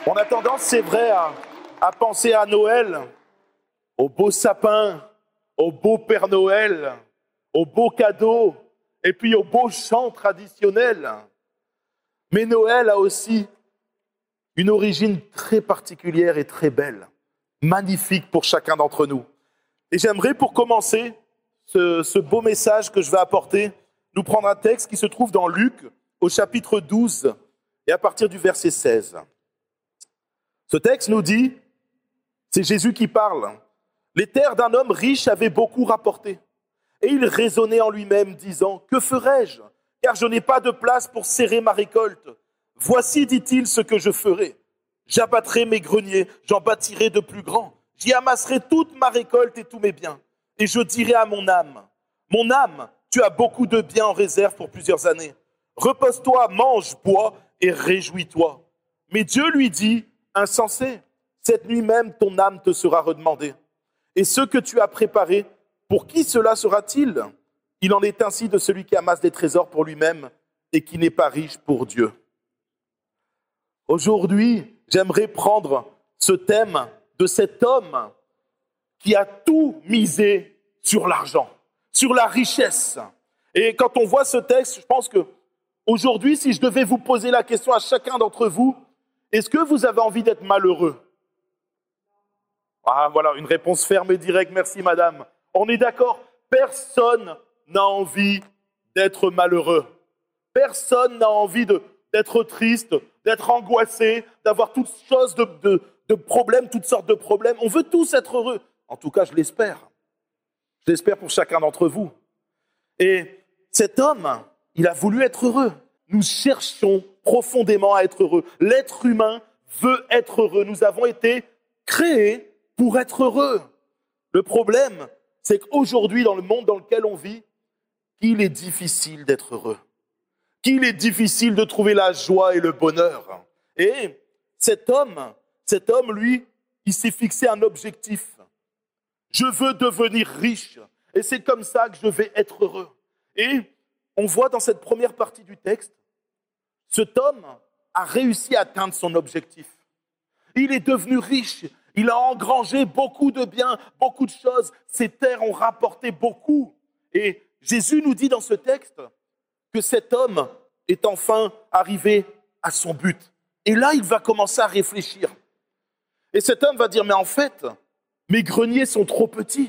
On a tendance, c'est vrai, à penser à Noël, au beau sapin, au beau Père Noël, aux beaux cadeaux, et puis aux beaux chants traditionnels. Mais Noël a aussi une origine très particulière et très belle, magnifique pour chacun d'entre nous. Et j'aimerais, pour commencer ce beau message que je vais apporter, nous prendre un texte qui se trouve dans Luc, au chapitre 12, et à partir du verset 16. Ce texte nous dit, c'est Jésus qui parle, « Les terres d'un homme riche avaient beaucoup rapporté. Et il raisonnait en lui-même, disant, « Que ferai-je ? Car je n'ai pas de place pour serrer ma récolte. Voici, dit-il, ce que je ferai. J'abattrai mes greniers, j'en bâtirai de plus grands. J'y amasserai toute ma récolte et tous mes biens. Et je dirai à mon âme, tu as beaucoup de biens en réserve pour plusieurs années. Repose-toi, mange, bois et réjouis-toi. » Mais Dieu lui dit, « Insensé, cette nuit même ton âme te sera redemandée. Et ce que tu as préparé, pour qui cela sera-t-il ? Il en est ainsi de celui qui amasse des trésors pour lui-même et qui n'est pas riche pour Dieu. » Aujourd'hui, j'aimerais prendre ce thème de cet homme qui a tout misé sur l'argent, sur la richesse. Et quand on voit ce texte, je pense que aujourd'hui, si je devais vous poser la question à chacun d'entre vous, est-ce que vous avez envie d'être malheureux ? Ah voilà, une réponse ferme et directe, merci madame. On est d'accord, personne n'a envie d'être malheureux. Personne n'a envie d'être triste, d'être angoissé, d'avoir toutes sortes de problèmes, toutes sortes de problèmes. On veut tous être heureux. En tout cas, je l'espère. Je l'espère pour chacun d'entre vous. Et cet homme, il a voulu être heureux. Nous cherchons profondément à être heureux. L'être humain veut être heureux. Nous avons été créés pour être heureux. Le problème, c'est qu'aujourd'hui, dans le monde dans lequel on vit, qu'il est difficile d'être heureux. Qu'il est difficile de trouver la joie et le bonheur. Et cet homme, lui, il s'est fixé un objectif. Je veux devenir riche. Et c'est comme ça que je vais être heureux. Et on voit dans cette première partie du texte, cet homme a réussi à atteindre son objectif. Il est devenu riche. Il a engrangé beaucoup de biens, beaucoup de choses. Ses terres ont rapporté beaucoup. Et Jésus nous dit dans ce texte que cet homme est enfin arrivé à son but. Et là, il va commencer à réfléchir. Et cet homme va dire, mais en fait, mes greniers sont trop petits.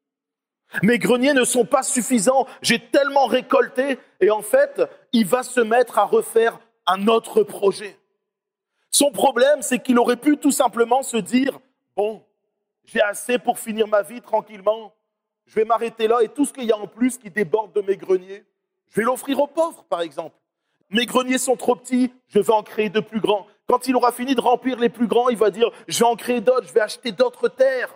Mes greniers ne sont pas suffisants. J'ai tellement récolté. Et en fait, il va se mettre à refaire un autre projet. Son problème, c'est qu'il aurait pu tout simplement se dire, bon, j'ai assez pour finir ma vie tranquillement. Je vais m'arrêter là et tout ce qu'il y a en plus qui déborde de mes greniers, je vais l'offrir aux pauvres, par exemple. Mes greniers sont trop petits, je vais en créer de plus grands. Quand il aura fini de remplir les plus grands, il va dire, je vais en créer d'autres, je vais acheter d'autres terres.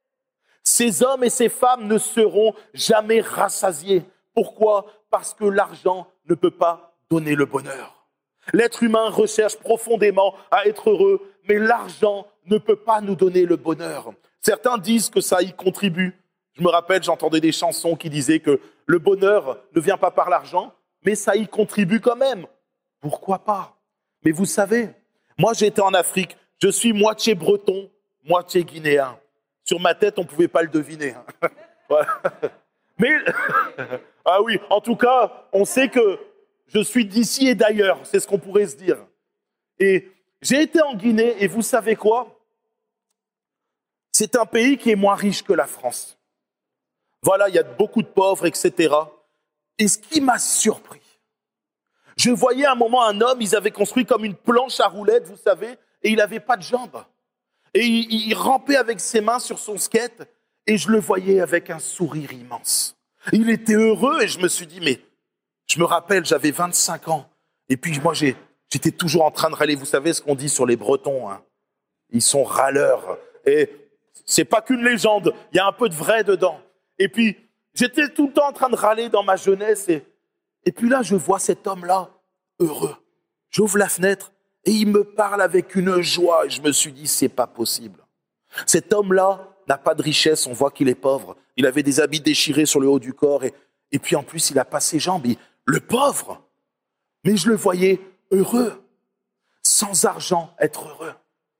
Ces hommes et ces femmes ne seront jamais rassasiés. Pourquoi ? Parce que l'argent ne peut pas donner le bonheur. L'être humain recherche profondément à être heureux, mais l'argent ne peut pas nous donner le bonheur. Certains disent que ça y contribue. Je me rappelle, j'entendais des chansons qui disaient que le bonheur ne vient pas par l'argent, mais ça y contribue quand même. Pourquoi pas ? Mais vous savez, moi j'étais en Afrique, je suis moitié breton, moitié guinéen. Sur ma tête, on ne pouvait pas le deviner. Voilà. Mais, ah oui, en tout cas, on sait que je suis d'ici et d'ailleurs, c'est ce qu'on pourrait se dire. Et j'ai été en Guinée, et vous savez quoi ? C'est un pays qui est moins riche que la France. Voilà, il y a beaucoup de pauvres, etc. Et ce qui m'a surpris, je voyais à un moment un homme, ils avaient construit comme une planche à roulettes, vous savez, et il n'avait pas de jambes. Et il rampait avec ses mains sur son skate, et je le voyais avec un sourire immense. Il était heureux, et je me suis dit, mais je me rappelle, j'avais 25 ans, et puis moi j'étais toujours en train de râler. Vous savez ce qu'on dit sur les Bretons, hein ? Ils sont râleurs, et c'est pas qu'une légende, il y a un peu de vrai dedans. Et puis, j'étais tout le temps en train de râler dans ma jeunesse. Et puis là, je vois cet homme-là heureux. J'ouvre la fenêtre et il me parle avec une joie. Et je me suis dit, c'est pas possible. Cet homme-là n'a pas de richesse, on voit qu'il est pauvre. Il avait des habits déchirés sur le haut du corps. Et puis en plus, il n'a pas ses jambes. Le pauvre. Mais je le voyais heureux. Sans argent, être heureux.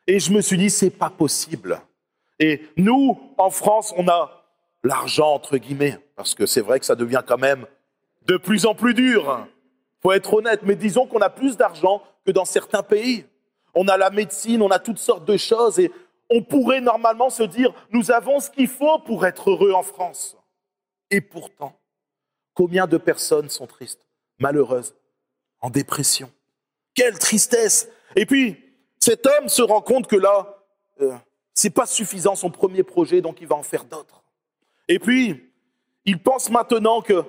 Et je me suis dit, c'est pas possible. Et nous, en France, on a l'argent, entre guillemets, parce que c'est vrai que ça devient quand même de plus en plus dur. Faut être honnête, mais disons qu'on a plus d'argent que dans certains pays. On a la médecine, on a toutes sortes de choses et on pourrait normalement se dire, nous avons ce qu'il faut pour être heureux en France. Et pourtant, combien de personnes sont tristes, malheureuses, en dépression? Quelle tristesse! Et puis, cet homme se rend compte que là, c'est pas suffisant son premier projet, donc il va en faire d'autres. Et puis, il pense maintenant que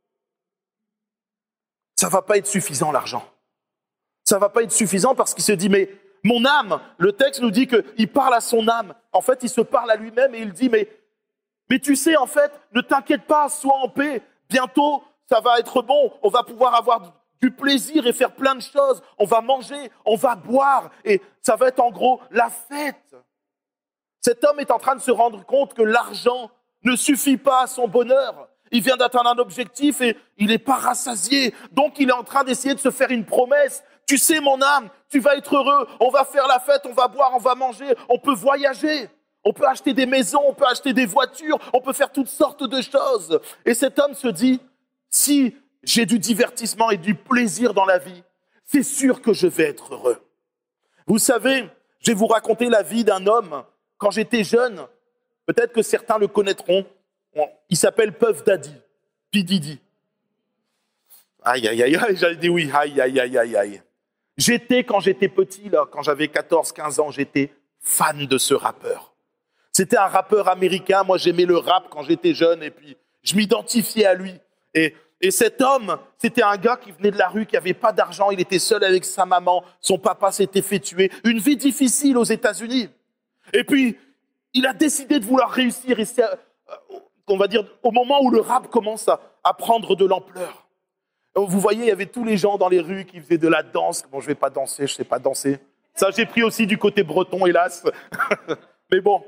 ça va pas être suffisant l'argent. Ça va pas être suffisant parce qu'il se dit, mais mon âme, le texte nous dit qu'il parle à son âme. En fait, il se parle à lui-même et il dit, mais tu sais, en fait, ne t'inquiète pas, sois en paix. Bientôt, ça va être bon. On va pouvoir avoir du plaisir et faire plein de choses. On va manger, on va boire et ça va être en gros la fête. Cet homme est en train de se rendre compte que l'argent ne suffit pas à son bonheur. Il vient d'atteindre un objectif et il n'est pas rassasié. Donc, il est en train d'essayer de se faire une promesse. Tu sais, mon âme, tu vas être heureux. On va faire la fête, on va boire, on va manger. On peut voyager. On peut acheter des maisons, on peut acheter des voitures. On peut faire toutes sortes de choses. Et cet homme se dit, si j'ai du divertissement et du plaisir dans la vie, c'est sûr que je vais être heureux. Vous savez, je vais vous raconter la vie d'un homme. Quand j'étais jeune, peut-être que certains le connaîtront. Il s'appelle Puff Daddy, P. Diddy. Aïe, aïe, aïe, aïe, j'allais dire oui, aïe, aïe, aïe, aïe, aïe. Quand j'étais petit, là, quand j'avais 14-15 ans, j'étais fan de ce rappeur. C'était un rappeur américain, moi j'aimais le rap quand j'étais jeune, et puis je m'identifiais à lui. Et cet homme, c'était un gars qui venait de la rue, qui n'avait pas d'argent, il était seul avec sa maman, son papa s'était fait tuer, une vie difficile aux États-Unis. Et puis, il a décidé de vouloir réussir, et c'est, on va dire, au moment où le rap commence à prendre de l'ampleur. Vous voyez, il y avait tous les gens dans les rues qui faisaient de la danse. Bon, je ne vais pas danser, je ne sais pas danser. Ça, j'ai pris aussi du côté breton, hélas. Mais bon,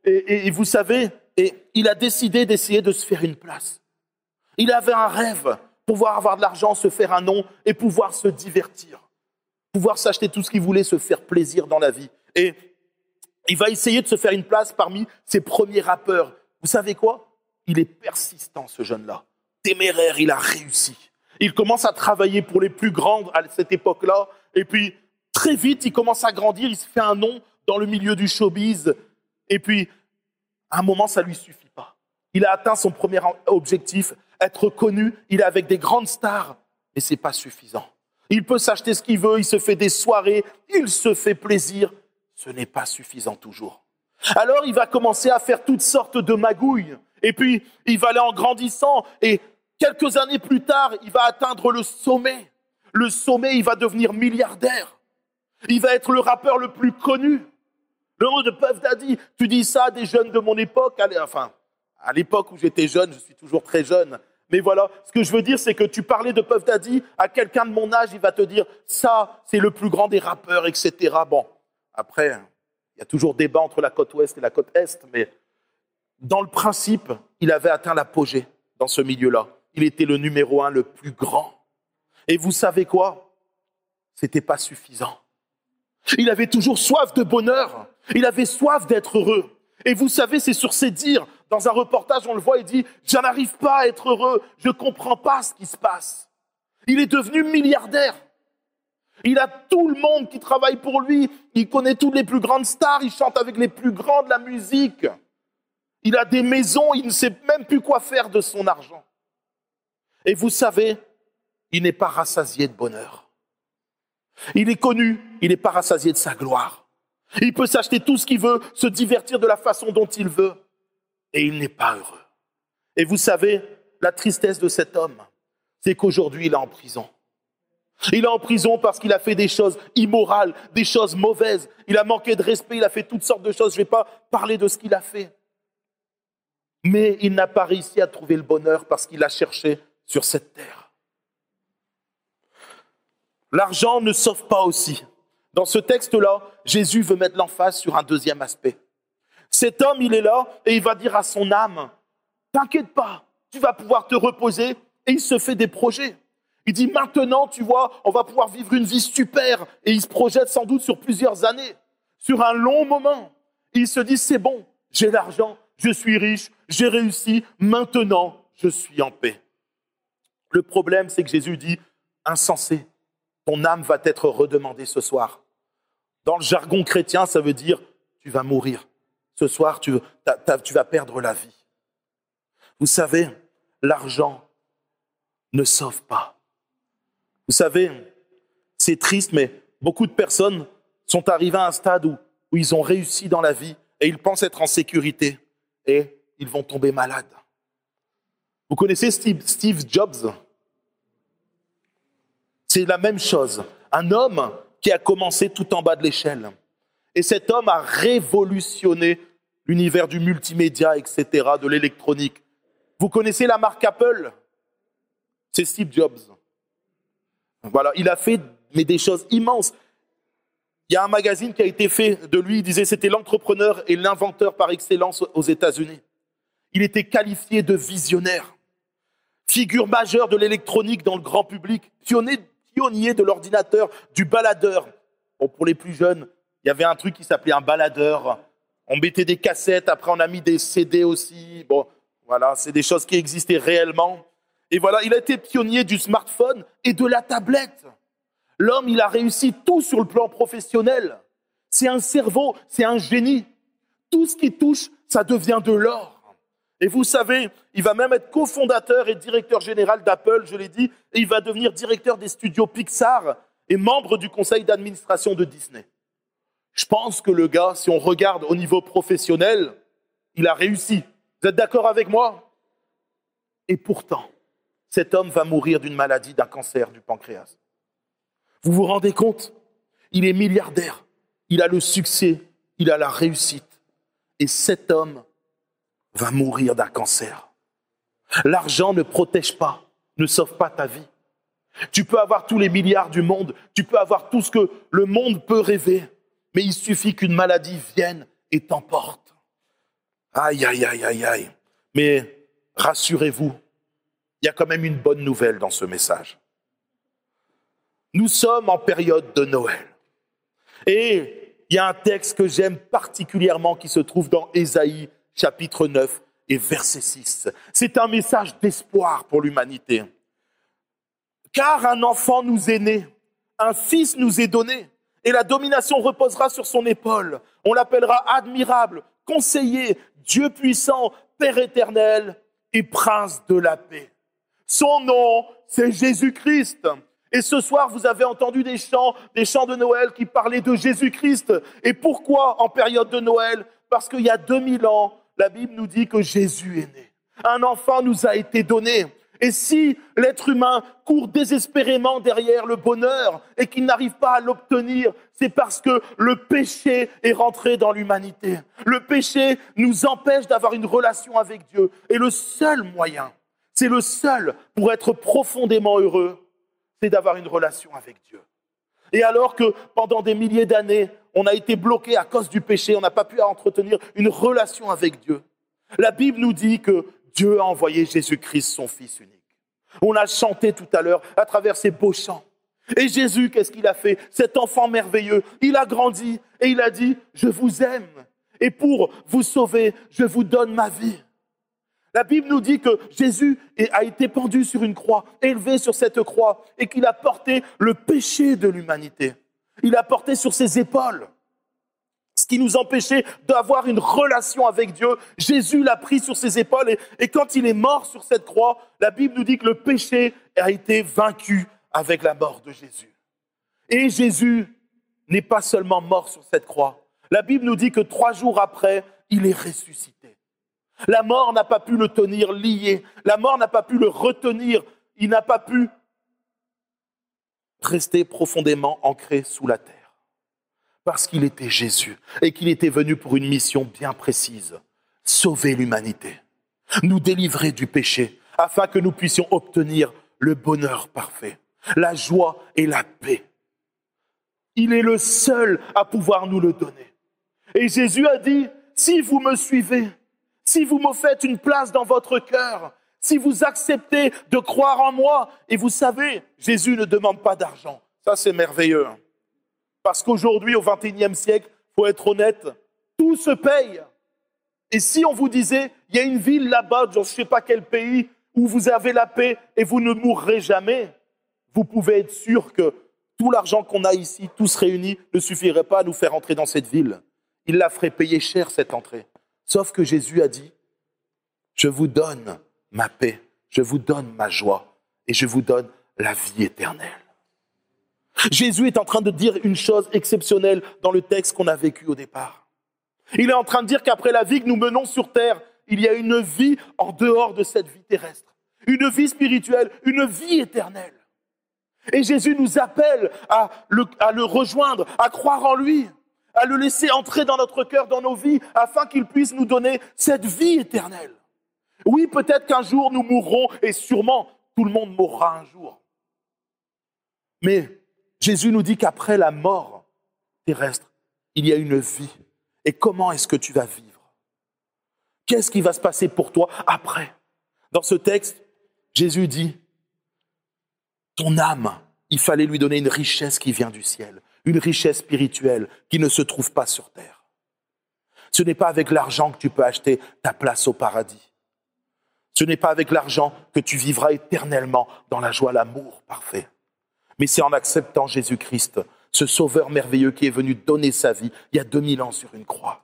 et vous savez, il a décidé d'essayer de se faire une place. Il avait un rêve, pouvoir avoir de l'argent, se faire un nom et pouvoir se divertir. Pouvoir s'acheter tout ce qu'il voulait, se faire plaisir dans la vie. Et il va essayer de se faire une place parmi ses premiers rappeurs. Vous savez quoi? Il est persistant, ce jeune-là. Téméraire, il a réussi. Il commence à travailler pour les plus grands à cette époque-là. Et puis, très vite, il commence à grandir. Il se fait un nom dans le milieu du showbiz. Et puis, à un moment, ça ne lui suffit pas. Il a atteint son premier objectif, être connu. Il est avec des grandes stars. Mais ce n'est pas suffisant. Il peut s'acheter ce qu'il veut. Il se fait des soirées. Il se fait plaisir. Ce n'est pas suffisant toujours. Alors, il va commencer à faire toutes sortes de magouilles. Et puis, il va aller en grandissant. Et quelques années plus tard, il va atteindre le sommet. Le sommet, il va devenir milliardaire. Il va être le rappeur le plus connu. Le nom de Puff Daddy. Tu dis ça à des jeunes de mon époque. Enfin, à l'époque où j'étais jeune, je suis toujours très jeune. Mais voilà, ce que je veux dire, c'est que tu parlais de Puff Daddy à quelqu'un de mon âge, il va te dire, ça, c'est le plus grand des rappeurs, etc. Bon, après, il y a toujours débat entre la côte ouest et la côte est, mais dans le principe, il avait atteint l'apogée dans ce milieu-là. Il était le numéro 1, le plus grand. Et vous savez quoi? C'était pas suffisant. Il avait toujours soif de bonheur. Il avait soif d'être heureux. Et vous savez, c'est sur ses dires. Dans un reportage, on le voit, il dit « Je n'arrive pas à être heureux. Je ne comprends pas ce qui se passe. » Il est devenu milliardaire. Il a tout le monde qui travaille pour lui. Il connaît toutes les plus grandes stars. Il chante avec les plus grands de la musique. Il a des maisons. Il ne sait même plus quoi faire de son argent. Et vous savez, il n'est pas rassasié de bonheur. Il est connu, il n'est pas rassasié de sa gloire. Il peut s'acheter tout ce qu'il veut, se divertir de la façon dont il veut, et il n'est pas heureux. Et vous savez, la tristesse de cet homme, c'est qu'aujourd'hui, il est en prison. Il est en prison parce qu'il a fait des choses immorales, des choses mauvaises. Il a manqué de respect, il a fait toutes sortes de choses. Je ne vais pas parler de ce qu'il a fait. Mais il n'a pas réussi à trouver le bonheur parce qu'il a cherché sur cette terre. L'argent ne sauve pas aussi. Dans ce texte-là, Jésus veut mettre l'emphase sur un deuxième aspect. Cet homme, il est là et il va dire à son âme, « T'inquiète pas, tu vas pouvoir te reposer. » Et il se fait des projets. Il dit, maintenant, tu vois, on va pouvoir vivre une vie super. Et il se projette sans doute sur plusieurs années. sur un long moment. Ils se disent, c'est bon, j'ai l'argent, je suis riche, j'ai réussi, maintenant je suis en paix. Le problème, c'est que Jésus dit, insensé, ton âme va être redemandée ce soir. Dans le jargon chrétien, ça veut dire, tu vas mourir. Ce soir, tu vas perdre la vie. Vous savez, l'argent ne sauve pas. Vous savez, c'est triste, mais beaucoup de personnes sont arrivées à un stade où ils ont réussi dans la vie et ils pensent être en sécurité et ils vont tomber malades. Vous connaissez Steve Jobs? C'est la même chose. Un homme qui a commencé tout en bas de l'échelle. Et cet homme a révolutionné l'univers du multimédia, etc., de l'électronique. Vous connaissez la marque Apple? C'est Steve Jobs. Voilà, il a fait des choses immenses. Il y a un magazine qui a été fait de lui, il disait c'était l'entrepreneur et l'inventeur par excellence aux États-Unis. Il était qualifié de visionnaire, figure majeure de l'électronique dans le grand public, pionnier de l'ordinateur, du baladeur. Bon, pour les plus jeunes, il y avait un truc qui s'appelait un baladeur. On mettait des cassettes, après on a mis des CD aussi. Bon, voilà, c'est des choses qui existaient réellement. Et voilà, il a été pionnier du smartphone et de la tablette. L'homme, il a réussi tout sur le plan professionnel. C'est un cerveau, c'est un génie. Tout ce qui touche, ça devient de l'or. Et vous savez, il va même être cofondateur et directeur général d'Apple, je l'ai dit, et il va devenir directeur des studios Pixar et membre du conseil d'administration de Disney. Je pense que le gars, si on regarde au niveau professionnel, il a réussi. Vous êtes d'accord avec moi? Et pourtant, cet homme va mourir d'une maladie, d'un cancer du pancréas. Vous vous rendez compte? Il est milliardaire, il a le succès, il a la réussite. Et cet homme va mourir d'un cancer. L'argent ne protège pas, ne sauve pas ta vie. Tu peux avoir tous les milliards du monde, tu peux avoir tout ce que le monde peut rêver, mais il suffit qu'une maladie vienne et t'emporte. Aïe, aïe, aïe, aïe, aïe. Mais rassurez-vous, il y a quand même une bonne nouvelle dans ce message. Nous sommes en période de Noël. Et il y a un texte que j'aime particulièrement qui se trouve dans Ésaïe, chapitre 9 et verset 6. C'est un message d'espoir pour l'humanité. Car un enfant nous est né, un fils nous est donné, et la domination reposera sur son épaule. On l'appellera admirable, conseiller, Dieu puissant, Père éternel et prince de la paix. Son nom, c'est Jésus-Christ. Et ce soir, vous avez entendu des chants de Noël qui parlaient de Jésus-Christ. Et pourquoi en période de Noël? Parce qu'il y a 2000 ans, la Bible nous dit que Jésus est né. Un enfant nous a été donné. Et si l'être humain court désespérément derrière le bonheur et qu'il n'arrive pas à l'obtenir, c'est parce que le péché est rentré dans l'humanité. Le péché nous empêche d'avoir une relation avec Dieu. Et le seul moyen, c'est le seul pour être profondément heureux, c'est d'avoir une relation avec Dieu. Et alors que pendant des milliers d'années, on a été bloqué à cause du péché, on n'a pas pu entretenir une relation avec Dieu. La Bible nous dit que Dieu a envoyé Jésus-Christ, son Fils unique. On a chanté tout à l'heure à travers ces beaux chants. Et Jésus, qu'est-ce qu'il a fait? Cet enfant merveilleux, il a grandi et il a dit « Je vous aime et pour vous sauver, je vous donne ma vie ». La Bible nous dit que Jésus a été pendu sur une croix, élevé sur cette croix, et qu'il a porté le péché de l'humanité. Il a porté sur ses épaules ce qui nous empêchait d'avoir une relation avec Dieu. Jésus l'a pris sur ses épaules, et quand il est mort sur cette croix, la Bible nous dit que le péché a été vaincu avec la mort de Jésus. Et Jésus n'est pas seulement mort sur cette croix. La Bible nous dit que 3 jours après, il est ressuscité. La mort n'a pas pu le tenir lié. La mort n'a pas pu le retenir. Il n'a pas pu rester profondément ancré sous la terre. Parce qu'il était Jésus et qu'il était venu pour une mission bien précise. Sauver l'humanité. Nous délivrer du péché afin que nous puissions obtenir le bonheur parfait, la joie et la paix. Il est le seul à pouvoir nous le donner. Et Jésus a dit, si vous me suivez, si vous me faites une place dans votre cœur, si vous acceptez de croire en moi, et vous savez, Jésus ne demande pas d'argent. Ça, c'est merveilleux. Parce qu'aujourd'hui, au XXIe siècle, faut être honnête, tout se paye. Et si on vous disait, il y a une ville là-bas, dans je ne sais pas quel pays, où vous avez la paix et vous ne mourrez jamais, vous pouvez être sûr que tout l'argent qu'on a ici, tous réunis, ne suffirait pas à nous faire entrer dans cette ville. Il la ferait payer cher, cette entrée. Sauf que Jésus a dit, je vous donne ma paix, je vous donne ma joie et je vous donne la vie éternelle. Jésus est en train de dire une chose exceptionnelle dans le texte qu'on a vécu au départ. Il est en train de dire qu'après la vie que nous menons sur terre, il y a une vie en dehors de cette vie terrestre. Une vie spirituelle, une vie éternelle. Et Jésus nous appelle à le rejoindre, à croire en lui, à le laisser entrer dans notre cœur, dans nos vies, afin qu'il puisse nous donner cette vie éternelle. Oui, peut-être qu'un jour nous mourrons, et sûrement tout le monde mourra un jour. Mais Jésus nous dit qu'après la mort terrestre, il y a une vie. Et comment est-ce que tu vas vivre? Qu'est-ce qui va se passer pour toi après? Dans ce texte, Jésus dit, ton âme, il fallait lui donner une richesse qui vient du ciel, une richesse spirituelle qui ne se trouve pas sur terre. Ce n'est pas avec l'argent que tu peux acheter ta place au paradis. Ce n'est pas avec l'argent que tu vivras éternellement dans la joie, l'amour parfait. Mais c'est en acceptant Jésus-Christ, ce sauveur merveilleux qui est venu donner sa vie il y a 2000 ans sur une croix.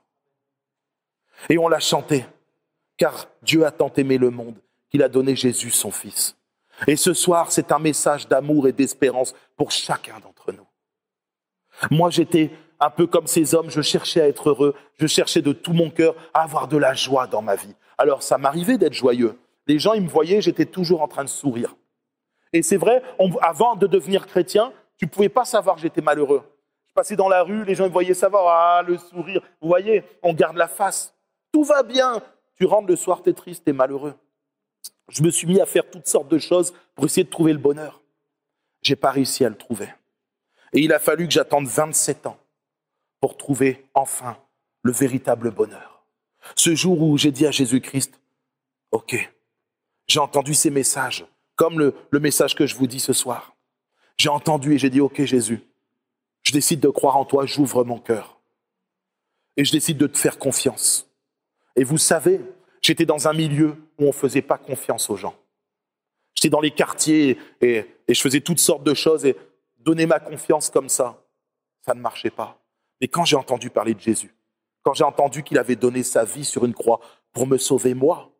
Et on l'a chanté, car Dieu a tant aimé le monde qu'il a donné Jésus son Fils. Et ce soir, c'est un message d'amour et d'espérance pour chacun d'entre nous. Moi, j'étais un peu comme ces hommes, je cherchais à être heureux, je cherchais de tout mon cœur à avoir de la joie dans ma vie. Alors, ça m'arrivait d'être joyeux. Les gens, ils me voyaient, j'étais toujours en train de sourire. Et c'est vrai, avant de devenir chrétien, tu ne pouvais pas savoir que j'étais malheureux. Je passais dans la rue, les gens me voyaient savoir, le sourire. Vous voyez, on garde la face. Tout va bien. Tu rentres le soir, tu es triste, tu es malheureux. Je me suis mis à faire toutes sortes de choses pour essayer de trouver le bonheur. Je n'ai pas réussi à le trouver. Et il a fallu que j'attende 27 ans pour trouver enfin le véritable bonheur. Ce jour où j'ai dit à Jésus-Christ, ok, j'ai entendu ces messages, comme le message que je vous dis ce soir. J'ai entendu et j'ai dit, ok Jésus, je décide de croire en toi, j'ouvre mon cœur. Et je décide de te faire confiance. Et vous savez, j'étais dans un milieu où on ne faisait pas confiance aux gens. J'étais dans les quartiers et je faisais toutes sortes de choses et donner ma confiance comme ça ne marchait pas. Mais quand j'ai entendu parler de Jésus, quand j'ai entendu qu'il avait donné sa vie sur une croix pour me sauver moi,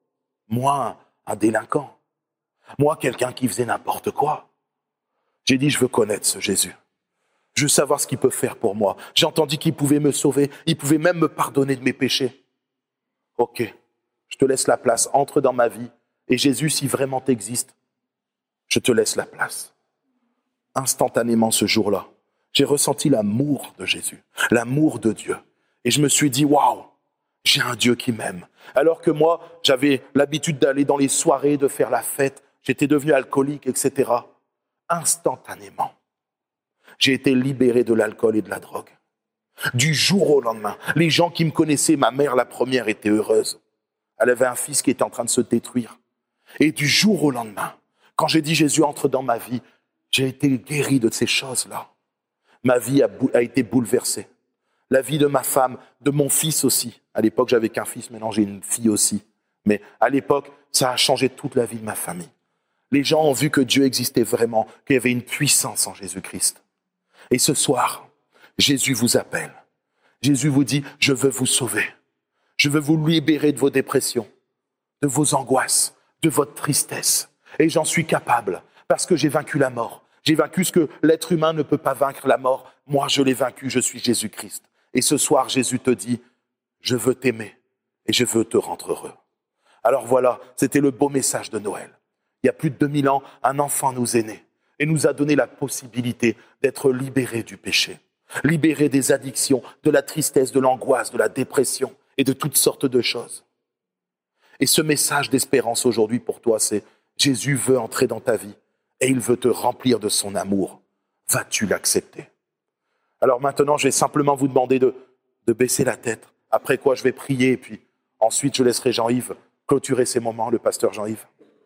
un délinquant, moi, quelqu'un qui faisait n'importe quoi, j'ai dit, je veux connaître ce Jésus. Je veux savoir ce qu'il peut faire pour moi. J'ai entendu qu'il pouvait me sauver, il pouvait même me pardonner de mes péchés. Ok, je te laisse la place, entre dans ma vie. Et Jésus, si vraiment tu existes, je te laisse la place. Instantanément ce jour-là, j'ai ressenti l'amour de Jésus, l'amour de Dieu. Et je me suis dit, waouh, j'ai un Dieu qui m'aime. Alors que moi, j'avais l'habitude d'aller dans les soirées, de faire la fête, j'étais devenu alcoolique, etc. Instantanément, j'ai été libéré de l'alcool et de la drogue. Du jour au lendemain, les gens qui me connaissaient, ma mère la première était heureuse. Elle avait un fils qui était en train de se détruire. Et du jour au lendemain, quand j'ai dit Jésus entre dans ma vie, j'ai été guéri de ces choses-là. Ma vie a été bouleversée. La vie de ma femme, de mon fils aussi. À l'époque, j'avais qu'un fils, maintenant j'ai une fille aussi. Mais à l'époque, ça a changé toute la vie de ma famille. Les gens ont vu que Dieu existait vraiment, qu'il y avait une puissance en Jésus-Christ. Et ce soir, Jésus vous appelle. Jésus vous dit, je veux vous sauver. Je veux vous libérer de vos dépressions, de vos angoisses, de votre tristesse. Et j'en suis capable, parce que j'ai vaincu la mort. J'ai vaincu ce que l'être humain ne peut pas vaincre, la mort. Moi, je l'ai vaincu, je suis Jésus-Christ. Et ce soir, Jésus te dit, je veux t'aimer et je veux te rendre heureux. Alors voilà, c'était le beau message de Noël. Il y a plus de 2000 ans, un enfant nous est né et nous a donné la possibilité d'être libérés du péché, libérés des addictions, de la tristesse, de l'angoisse, de la dépression et de toutes sortes de choses. Et ce message d'espérance aujourd'hui pour toi, c'est Jésus veut entrer dans ta vie et il veut te remplir de son amour. Vas-tu l'accepter? Alors maintenant, je vais simplement vous demander de baisser la tête, après quoi je vais prier et puis ensuite je laisserai Jean-Yves clôturer ces moments, le pasteur Jean-Yves.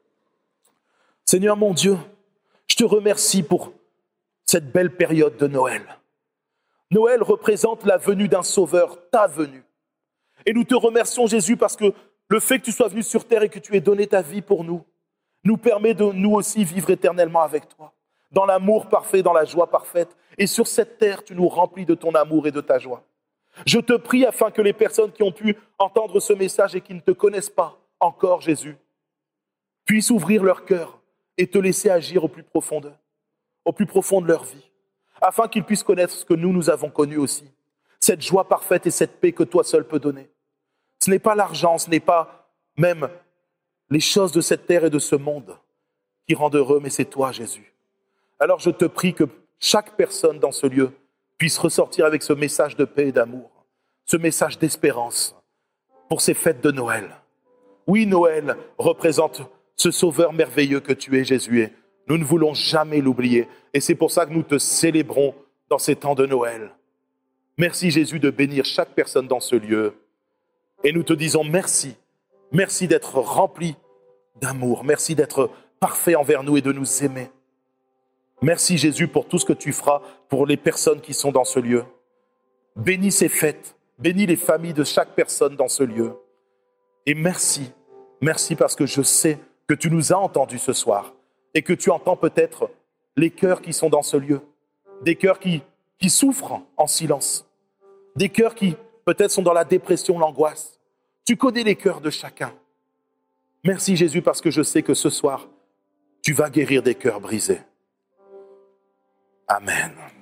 Seigneur mon Dieu, je te remercie pour cette belle période de Noël. Noël représente la venue d'un sauveur, ta venue. Et nous te remercions, Jésus, parce que le fait que tu sois venu sur terre et que tu aies donné ta vie pour nous permet de nous aussi vivre éternellement avec toi, dans l'amour parfait, dans la joie parfaite. Et sur cette terre, tu nous remplis de ton amour et de ta joie. Je te prie afin que les personnes qui ont pu entendre ce message et qui ne te connaissent pas encore, Jésus, puissent ouvrir leur cœur et te laisser agir au plus profond de leur vie, afin qu'ils puissent connaître ce que nous avons connu aussi, cette joie parfaite et cette paix que toi seul peux donner. Ce n'est pas l'argent, ce n'est pas même les choses de cette terre et de ce monde qui rendent heureux, mais c'est toi, Jésus. Alors je te prie que chaque personne dans ce lieu puisse ressortir avec ce message de paix et d'amour, ce message d'espérance pour ces fêtes de Noël. Oui, Noël représente ce sauveur merveilleux que tu es, Jésus, et nous ne voulons jamais l'oublier. Et c'est pour ça que nous te célébrons dans ces temps de Noël. Merci, Jésus, de bénir chaque personne dans ce lieu. Et nous te disons merci. Merci d'être rempli d'amour. Merci d'être parfait envers nous et de nous aimer. Merci, Jésus, pour tout ce que tu feras pour les personnes qui sont dans ce lieu. Bénis ces fêtes. Bénis les familles de chaque personne dans ce lieu. Et merci. Merci parce que je sais que tu nous as entendus ce soir et que tu entends peut-être les cœurs qui sont dans ce lieu. Des cœurs qui souffrent en silence. Des cœurs qui peut-être sont dans la dépression, l'angoisse. Tu connais les cœurs de chacun. Merci, Jésus, parce que je sais que ce soir, tu vas guérir des cœurs brisés. Amen.